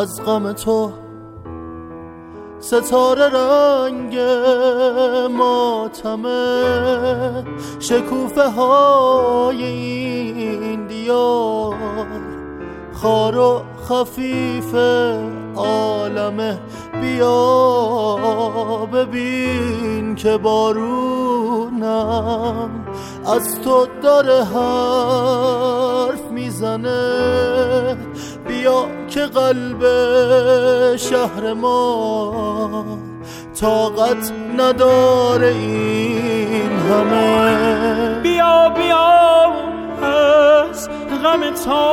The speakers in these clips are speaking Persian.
از غم تو ستاره رنگ ماتمه، شکوفه های این دیار خار و خفیف عالمه. بیا ببین که بارونم از تو داره حرف میزنه. بیا که قلب شهر ما طاقت نداره این همه. بیا بیا از غم تو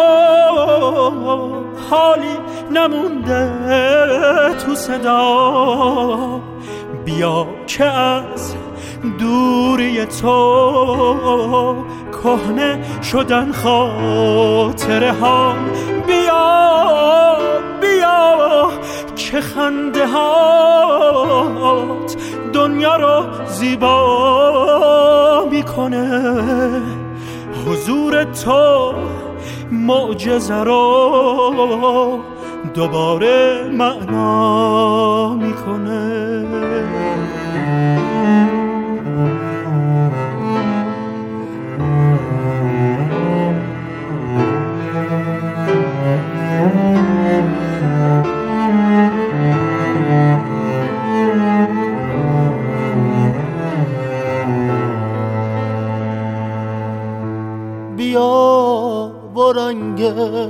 حالی نمونده تو صدا. بیا که از دوری تو کهنه شدن خاطره ها. بیا بیا که خنده هات دنیا رو زیبا میکنه. حضور تو معجزه رو دوباره معنا میکنه. بیا و رنگ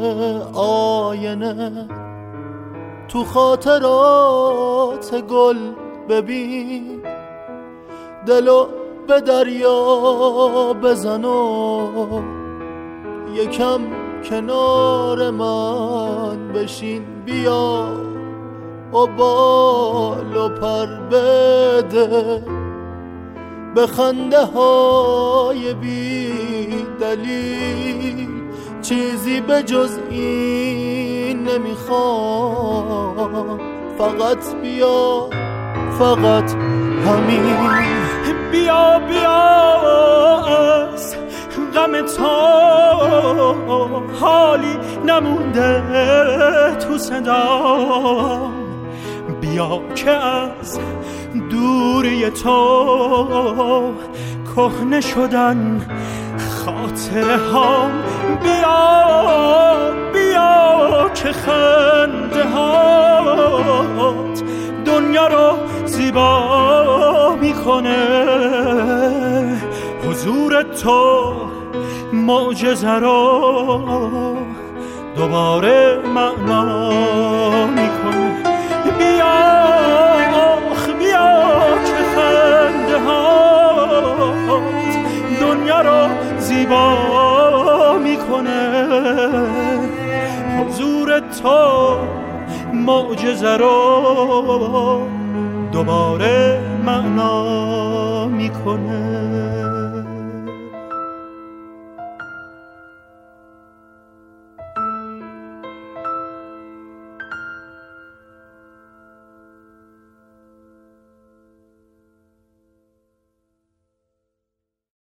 آینه تو خاطرات گل ببین. دلو به دریا بزن و یکم کنار من بشین. بیا و بال و پر بده به خنده های بی دلیل. چیزی به جز این نمیخوام، فقط بیا، فقط همین. بیا بیا از غم تو حالی نمونده تو صدا. بیا که از دوری تو کهنه شدن خاطره ها. بیا بیا که خنده هات دنیا رو زیبا میکنه. حضور تو معجزه رو دوباره معنا میکنه. بیا بیا که خنده هات دنیا رو زیبا میکنه. حضور تو معجزه رو دوباره معنا میکنه.